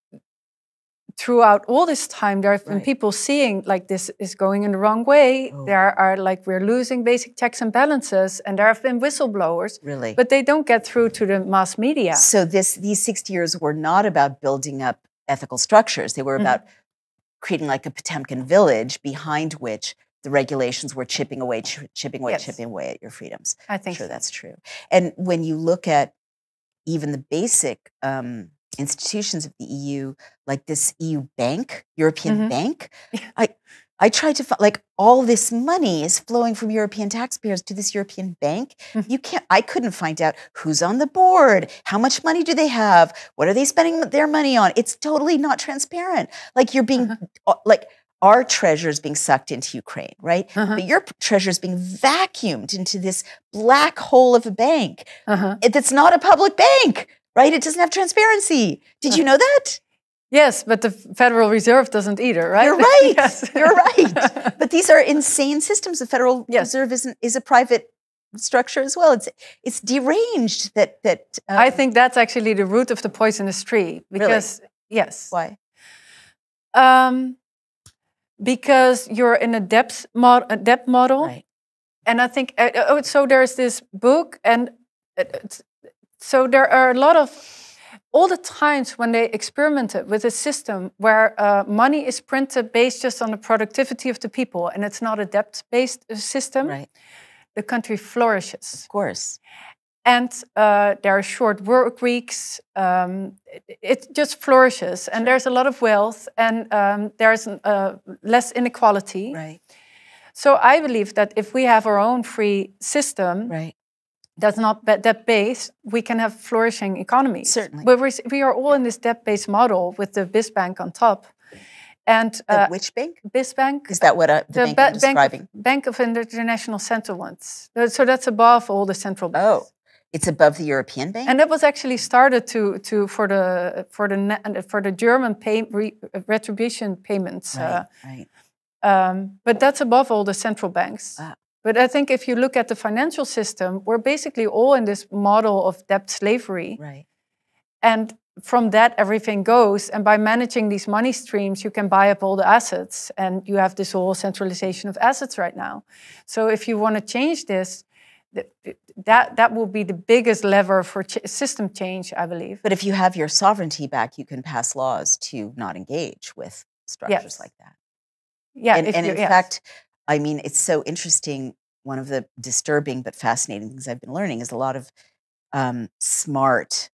throughout all this time, there have been people seeing this is going in the wrong way. Oh. There are we're losing basic checks and balances, and there have been whistleblowers.
Really?
But they don't get through to the mass media.
So these 60 years were not about building up ethical structures. They were about creating a Potemkin village behind which the regulations were chipping away at your freedoms.
I think
sure that's true. And when you look at even the basic institutions of the EU, like this EU bank, European bank, I tried to find, like, all this money is flowing from European taxpayers to this European bank. I couldn't find out who's on the board, how much money do they have, what are they spending their money on. It's totally not transparent. Like, you're being, like, our treasure is being sucked into Ukraine, right? But your treasure is being vacuumed into this black hole of a bank. It's not a public bank, right? It doesn't have transparency. Did you know that?
Yes, but the Federal Reserve doesn't either, right?
You're right.
Yes.
You're right. But these are insane systems. The Federal Reserve is a private structure as well. It's deranged.
I think that's actually the root of the poisonous tree. Because
really?
Yes.
Why?
Because you're in a debt model,
right.
And I think so. There's this book, and so there are a lot of. All the times when they experimented with a system where money is printed based just on the productivity of the people and it's not a debt-based system,
right.
The country flourishes.
Of course.
And there are short work weeks. It just flourishes. And there's a lot of wealth and there's less inequality.
Right.
So I believe that if we have our own free system,
right.
that's not debt-based, we can have flourishing economies.
Certainly.
But we are all in this debt-based model with the BISBank on top. And
which bank?
BISBank.
Is that what the bank I'm describing?
Bank of International Central ones. So that's above all the central banks.
Oh, it's above the European bank?
And that was actually started for the German retribution payments.
Right.
But that's above all the central banks.
Wow.
But I think if you look at the financial system, we're basically all in this model of debt slavery.
Right.
And from that, everything goes. And by managing these money streams, you can buy up all the assets. And you have this whole centralization of assets right now. So if you want to change this, that will be the biggest lever for system change, I believe.
But if you have your sovereignty back, you can pass laws to not engage with structures like that.
Yeah.
And in fact, I mean, it's so interesting. One of the disturbing but fascinating things I've been learning is a lot of smart,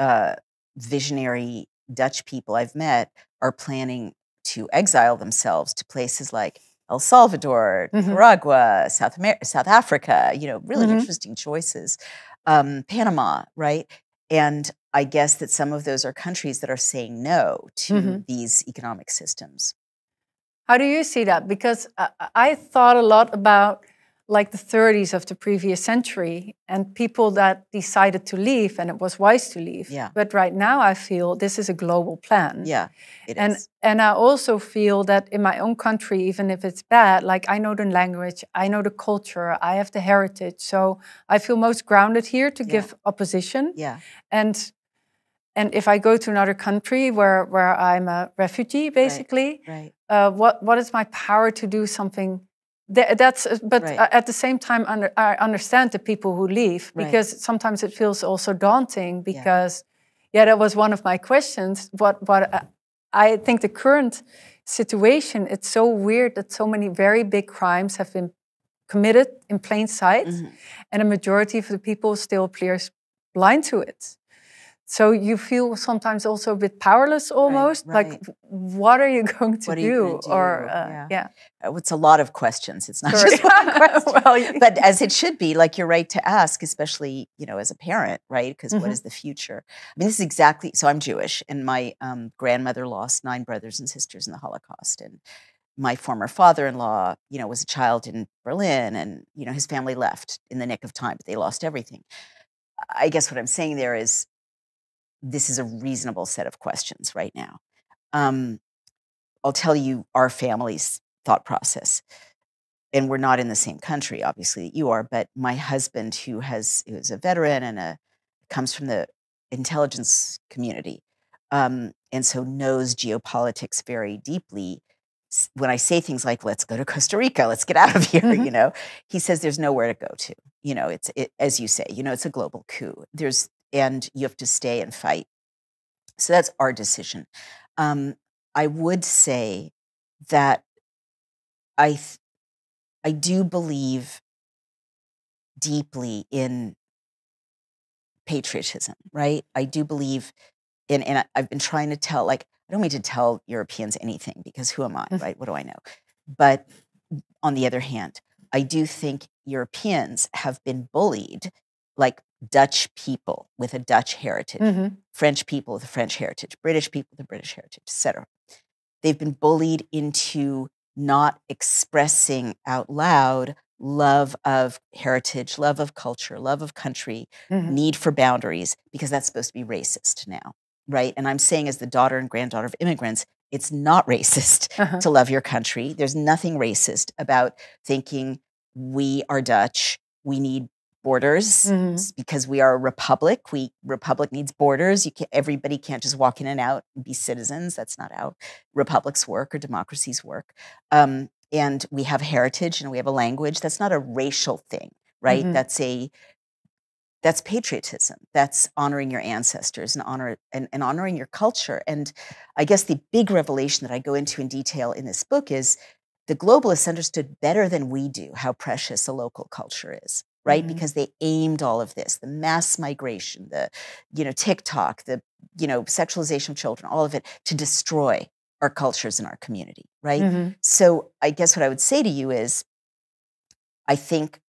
visionary Dutch people I've met are planning to exile themselves to places like El Salvador, Nicaragua, South Africa, really interesting choices. Panama, right? And I guess that some of those are countries that are saying no to these economic systems.
How do you see that? Because I thought a lot about like the 30s of the previous century and people that decided to leave, and it was wise to leave.
Yeah.
But right now I feel this is a global plan.
Yeah, it is.
And I also feel that in my own country, even if it's bad, like I know the language, I know the culture, I have the heritage. So I feel most grounded here to give opposition.
Yeah.
And if I go to another country where I'm a refugee, basically,
right.
What is my power to do something? At the same time, I understand the people who leave because sometimes it feels also daunting. Because that was one of my questions. What I think the current situation, it's so weird that so many very big crimes have been committed in plain sight, and a majority of the people still appears blind to it. So you feel sometimes also a bit powerless almost.
Right.
Like, what are you going to do?
It's a lot of questions. It's not just one question. But as it should be, like you're right to ask, especially, as a parent, right? Because what is the future? I mean, this is exactly, so I'm Jewish and my grandmother lost 9 brothers and sisters in the Holocaust. And my former father-in-law, was a child in Berlin and, his family left in the nick of time, but they lost everything. I guess what I'm saying there is, this is a reasonable set of questions right now. I'll tell you our family's thought process. And we're not in the same country, obviously, that you are, but my husband, who is a veteran and comes from the intelligence community, and so knows geopolitics very deeply. When I say things like, let's go to Costa Rica, let's get out of here, he says there's nowhere to go to. It's as you say, it's a global coup. And you have to stay and fight. So that's our decision. I would say that I do believe deeply in patriotism, right? I do believe and I've been trying to tell, I don't mean to tell Europeans anything because who am I, right? What do I know? But on the other hand, I do think Europeans have been bullied, like Dutch people with a Dutch heritage, French people with a French heritage, British people with a British heritage, etc. They've been bullied into not expressing out loud love of heritage, love of culture, love of country, need for boundaries, because that's supposed to be racist now, right? And I'm saying, as the daughter and granddaughter of immigrants, it's not racist to love your country. There's nothing racist about thinking we are Dutch, we need borders because we are a republic. Republic needs borders. Everybody can't just walk in and out and be citizens. That's not how republics work or democracies work. And we have heritage and we have a language. That's not a racial thing, right? That's patriotism. That's honoring your ancestors and honoring your culture. And I guess the big revelation that I go into in detail in this book is the globalists understood better than we do how precious a local culture is, right? Because they aimed all of this, the mass migration, the TikTok, the sexualization of children, all of it, to destroy our cultures and our community, right? So I guess what I would say to you is, I think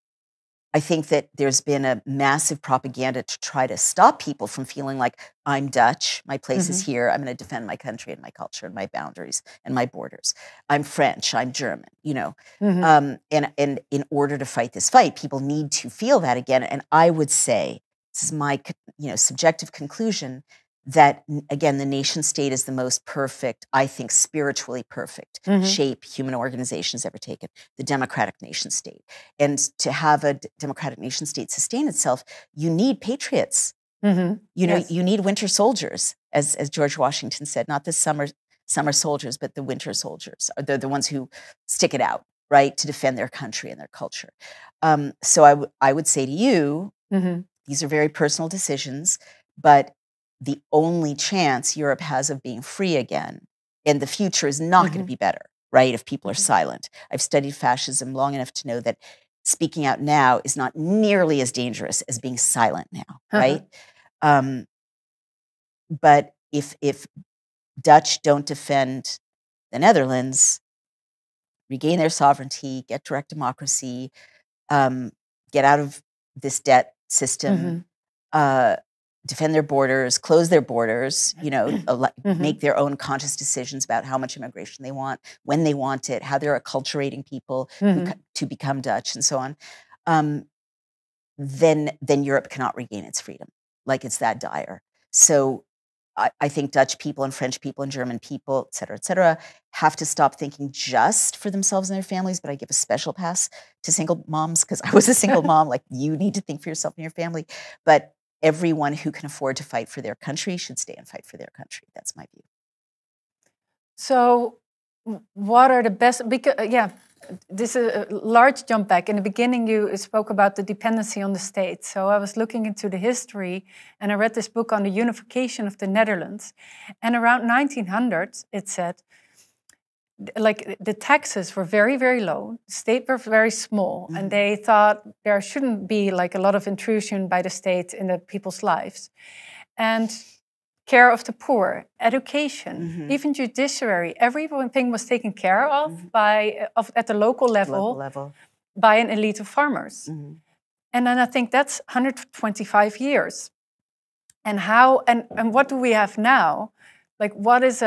that there's been a massive propaganda to try to stop people from feeling like, I'm Dutch, my place is here, I'm going to defend my country and my culture and my boundaries and my borders. I'm French, I'm German, and in order to fight this fight, people need to feel that again. And I would say, this is my subjective conclusion, that, again, the nation state is the most perfect, I think, spiritually perfect shape human organization has ever taken, the democratic nation state. And to have a democratic nation state sustain itself, you need patriots. You need winter soldiers, as George Washington said, not the summer soldiers, but the winter soldiers. They're the ones who stick it out, right, to defend their country and their culture. So I would say to you, these are very personal decisions, but the only chance Europe has of being free again, and the future is not going to be better, right, if people are silent. I've studied fascism long enough to know that speaking out now is not nearly as dangerous as being silent now, right? But if Dutch don't defend the Netherlands, regain their sovereignty, get direct democracy, get out of this debt system, defend their borders, close their borders, make their own conscious decisions about how much immigration they want, when they want it, how they're acculturating people to become Dutch, and so on, then Europe cannot regain its freedom. Like, it's that dire. So I think Dutch people and French people and German people, et cetera, have to stop thinking just for themselves and their families. But I give a special pass to single moms, because I was a single mom. Like, you need to think for yourself and your family. But everyone who can afford to fight for their country should stay and fight for their country. That's my view.
So what are the best, because, this is a large jump back. In the beginning, you spoke about the dependency on the state. So I was looking into the history, and I read this book on the unification of the Netherlands. And around 1900, it said, like, the taxes were very, very low. The state were very small, and they thought there shouldn't be like a lot of intrusion by the state in the people's lives. And care of the poor, education, even judiciary, everything was taken care of at the local level by an elite of farmers. And then I think that's 125 years. And how and what do we have now? Like, what is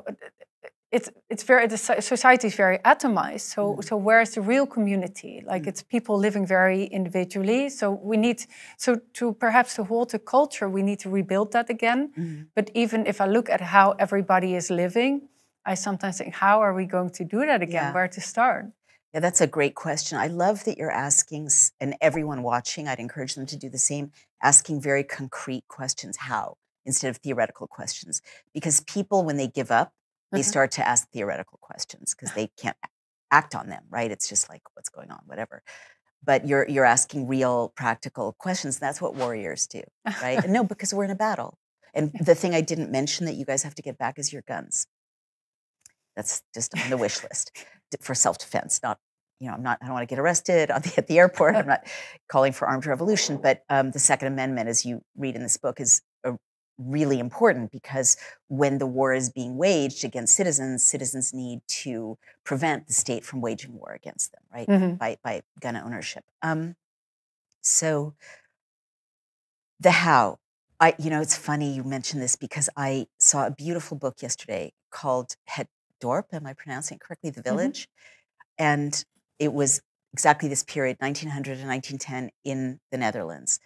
the society is very atomized. So where's the real community? Like, it's people living very individually. So to hold the culture, we need to rebuild that again. But even if I look at how everybody is living, I sometimes think, how are we going to do that again? Where to start?
Yeah, that's a great question. I love that you're asking, and everyone watching, I'd encourage them to do the same, asking very concrete questions, how, instead of theoretical questions. Because people, when they give up, they start to ask theoretical questions because they can't act on them, right? It's just like, what's going on, whatever. But you're asking real, practical questions. That's what warriors do, right? And no, because we're in a battle. And the thing I didn't mention that you guys have to get back is your guns. That's just on the wish list for self-defense. Not, I don't want to get arrested at the airport. I'm not calling for armed revolution. But the Second Amendment, as you read in this book, is really important because when the war is being waged against citizens, citizens need to prevent the state from waging war against them, right? By gun ownership. So the how. It's funny you mentioned this because I saw a beautiful book yesterday called Het Dorp. Am I pronouncing it correctly? The Village. And it was exactly this period, 1900 and 1910 in the Netherlands.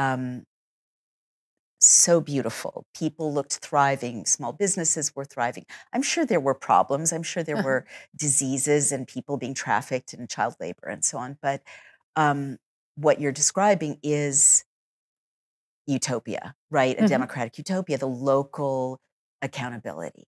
So beautiful. People looked thriving. Small businesses were thriving. I'm sure there were problems. I'm sure there were diseases and people being trafficked and child labor and so on. But what you're describing is utopia, right? A democratic utopia, the local accountability.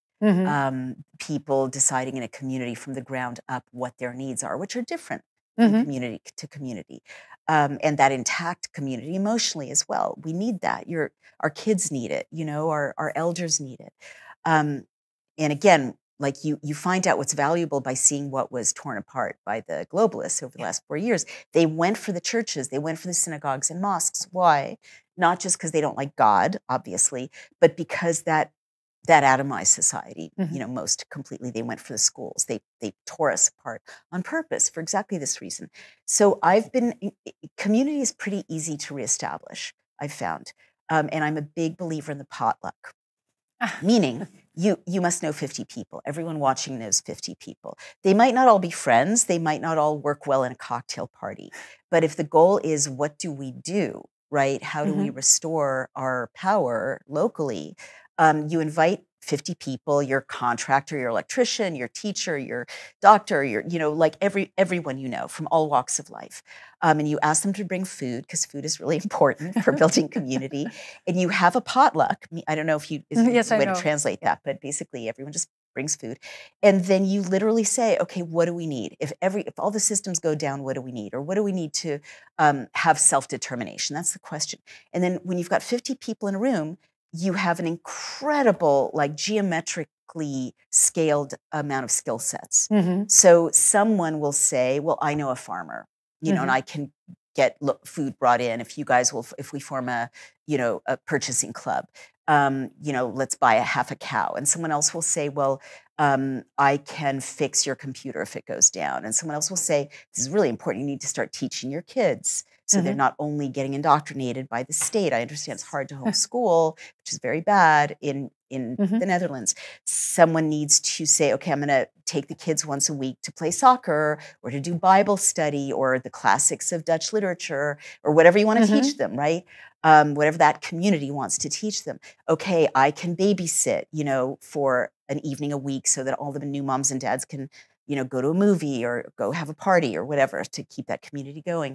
People deciding in a community from the ground up what their needs are, which are different from community to community. And that intact community emotionally as well. We need that. Our kids need it, our elders need it. And again, like you find out what's valuable by seeing what was torn apart by the globalists over the last 4 years. They went for the churches, they went for the synagogues and mosques. Why? Not just because they don't like God, obviously, but because that atomized society, most completely. They went for the schools. They tore us apart on purpose for exactly this reason. So community is pretty easy to reestablish, I've found. And I'm a big believer in the potluck, meaning you must know 50 people. Everyone watching knows 50 people. They might not all be friends. They might not all work well in a cocktail party. But if the goal is what do we do, right? How do we restore our power locally? You invite 50 people, your contractor, your electrician, your teacher, your doctor, like everyone from all walks of life. And you ask them to bring food because food is really important for building community. And you have a potluck. I don't know if is
yes,
a way to translate that, but basically everyone just brings food. And then you literally say, okay, what do we need? If all the systems go down, what do we need? Or what do we need to have self-determination? That's the question. And then when you've got 50 people in a room, you have an incredible, like geometrically scaled amount of skill sets. So someone will say, well, I know a farmer, and I can get food brought in if we form a purchasing club, let's buy half a cow. And someone else will say, well, I can fix your computer if it goes down. And someone else will say, this is really important. You need to start teaching your kids. So they're not only getting indoctrinated by the state. I understand it's hard to homeschool, which is very bad in the Netherlands. Someone needs to say, okay, I'm going to take the kids once a week to play soccer or to do Bible study or the classics of Dutch literature or whatever you want to teach them, right? Whatever that community wants to teach them. Okay, I can babysit, for an evening a week so that all the new moms and dads can, go to a movie or go have a party or whatever to keep that community going.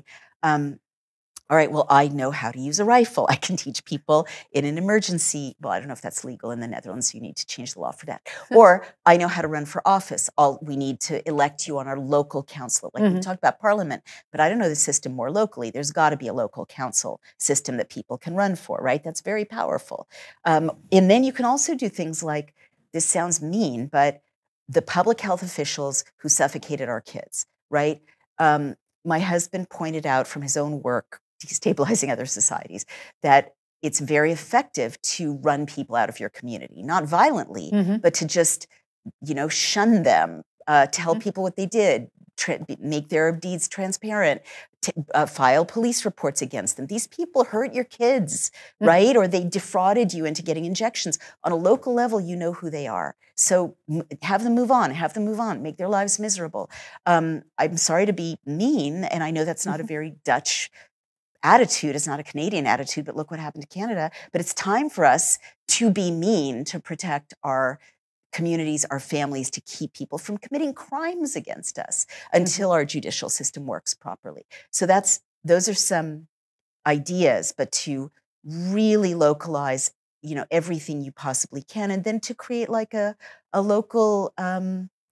All right, well, I know how to use a rifle. I can teach people in an emergency. Well, I don't know if that's legal in the Netherlands. You need to change the law for that. Or I know how to run for office. We need to elect you on our local council. Like we talked about parliament, but I don't know the system more locally. There's got to be a local council system that people can run for, right? That's very powerful. And then you can also do things like, this sounds mean, but the public health officials who suffocated our kids, right? My husband pointed out from his own work, destabilizing other societies, that it's very effective to run people out of your community, not violently, but to just, shun them, tell people what they did, make their deeds transparent, file police reports against them. These people hurt your kids, right? Or they defrauded you into getting injections. On a local level, you know who they are. So have them move on, make their lives miserable. I'm sorry to be mean, and I know that's not a very Dutch attitude. It's not a Canadian attitude, but look what happened to Canada. But it's time for us to be mean to protect our communities, our families, to keep people from committing crimes against us until our judicial system works properly. So those are some ideas, but to really localize, everything you possibly can, and then to create like a local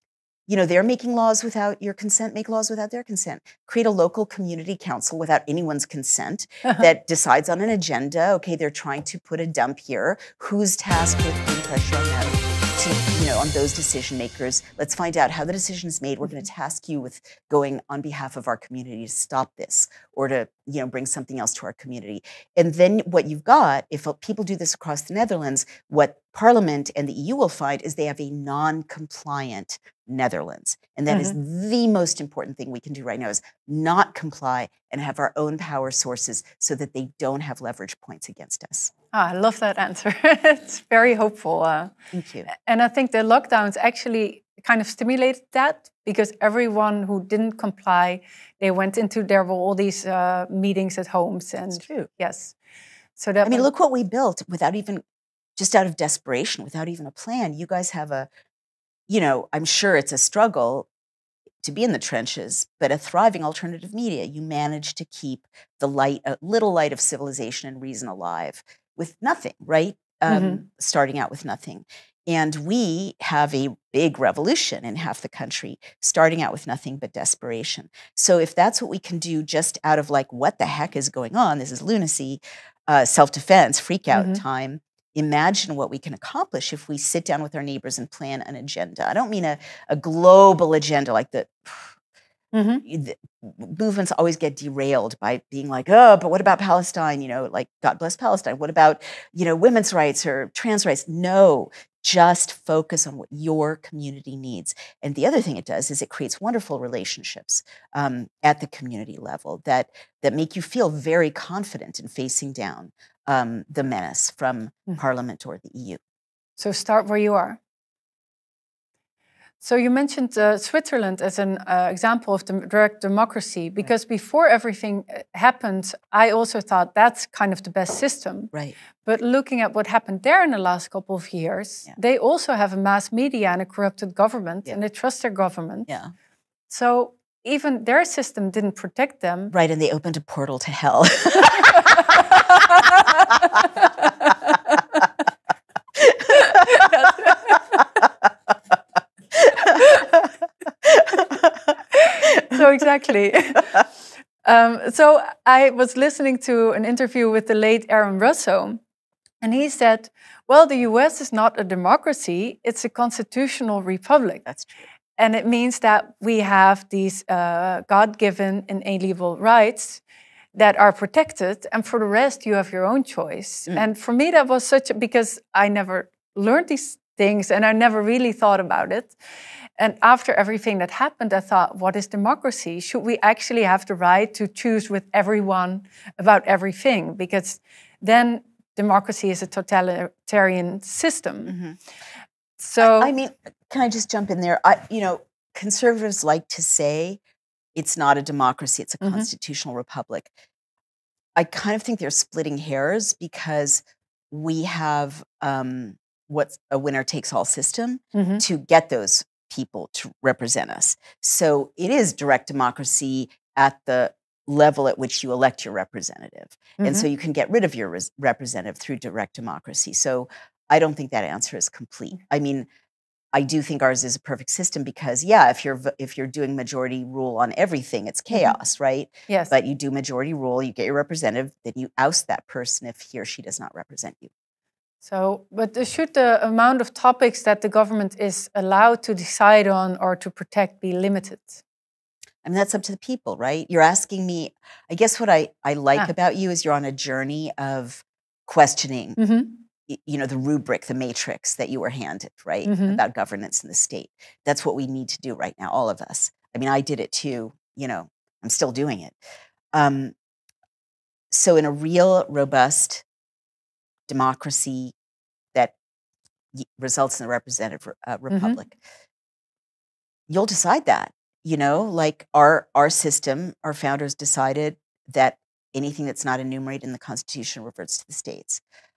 they're making laws without your consent, make laws without their consent. Create a local community council without anyone's consent that decides on an agenda. Okay, they're trying to put a dump here. Who's tasked with putting pressure on them on those decision makers? Let's find out how the decision is made. We're going to task you with going on behalf of our community to stop this or to, bring something else to our community. And then what you've got, if people do this across the Netherlands, what Parliament and the EU will find is they have a non-compliant Netherlands. And that is the most important thing we can do right now, is not comply and have our own power sources so that they don't have leverage points against us.
I love that answer. It's very hopeful.
Thank you.
And I think the lockdowns actually kind of stimulated that, because everyone who didn't comply, they went into all these meetings at homes. And
that's true.
Yes. So that
look what we built without even, just out of desperation, without even a plan. You guys have I'm sure it's a struggle to be in the trenches, but a thriving alternative media. You managed to keep a little light of civilization and reason alive with nothing, right? Starting out with nothing. And we have a big revolution in half the country, starting out with nothing but desperation. So if that's what we can do just out of what the heck is going on? This is lunacy, self-defense, freak out time. Imagine what we can accomplish if we sit down with our neighbors and plan an agenda. I don't mean a global agenda like the movements always get derailed by being oh, but what about Palestine? God bless Palestine. What about, women's rights or trans rights? No, just focus on what your community needs. And the other thing it does is it creates wonderful relationships at the community level that make you feel very confident in facing down the menace from Parliament or the EU.
So start where you are. So you mentioned Switzerland as an example of direct democracy, because before everything happened, I also thought that's kind of the best system.
Right.
But looking at what happened there in the last couple of years, they also have a mass media and a corrupted government, and they trust their government.
Yeah.
So even their system didn't protect them.
Right, and they opened a portal to hell.
So exactly. So I was listening to an interview with the late Aaron Russo, and he said, well, the US is not a democracy, it's a constitutional republic.
That's true.
And it means that we have these God-given inalienable rights that are protected, and for the rest, you have your own choice. And for me, that was because I never learned these things and I never really thought about it. And after everything that happened, I thought, what is democracy? Should we actually have the right to choose with everyone about everything? Because then democracy is a totalitarian system. So,
I mean, can I just jump in there? Conservatives like to say it's not a democracy, it's a constitutional republic. I kind of think they're splitting hairs, because we have what's a winner-takes-all system to get those people to represent us. So it is direct democracy at the level at which you elect your representative. And so you can get rid of your representative through direct democracy. So I don't think that answer is complete. I mean, I do think ours is a perfect system because, if you're doing majority rule on everything, it's chaos, right?
Yes.
But you do majority rule, you get your representative, then you oust that person if he or she does not represent you.
So, but should the amount of topics that the government is allowed to decide on or to protect be limited?
I mean, that's up to the people, right? You're asking me, I guess what I like about you is you're on a journey of questioning the rubric, the matrix that you were handed, right? About governance in the state. That's what we need to do right now, all of us. I mean, I did it too, I'm still doing it. So in a real, robust democracy that results in a representative republic, you'll decide that, our system, our founders decided that anything that's not enumerated in the Constitution reverts to the states.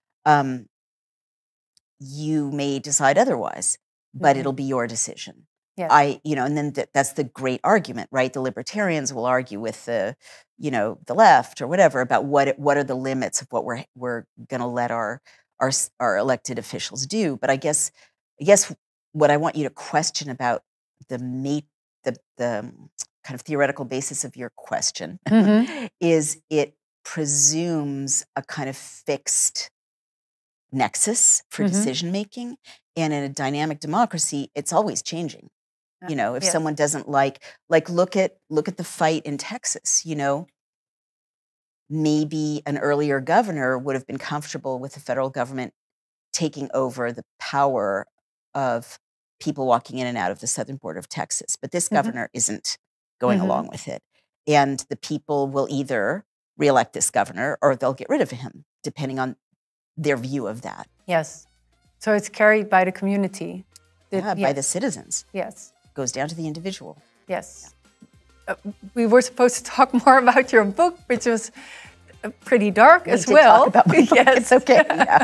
You may decide otherwise, but it'll be your decision.
Yes.
And then that's the great argument, right? The libertarians will argue with the left or whatever about what are the limits of what we're going to let our elected officials do. But I guess what I want you to question about kind of theoretical basis of your question
Mm-hmm.
is it presumes a kind of fixed nexus for
Mm-hmm.
decision making, and in a dynamic democracy, it's always changing. You know, if
Yes.
someone doesn't like look at the fight in Texas. You know, maybe an earlier governor would have been comfortable with the federal government taking over the power of people walking in and out of the southern border of Texas. But this
Mm-hmm.
governor isn't going
Mm-hmm.
along with it. And the people will either reelect this governor or they'll get rid of him, depending on their view of that.
Yes. So it's carried by the community.
By the citizens.
Yes.
Goes down to the individual.
Yes. We were supposed to talk more about your book, which was pretty dark as well.
Talk about my book.
Yes.
It's okay.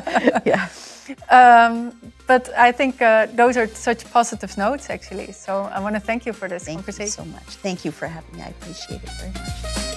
Yeah.
But I think those are such positive notes, actually. So I want to thank you for this conversation.
Thank you so much. Thank you for having me. I appreciate it very much.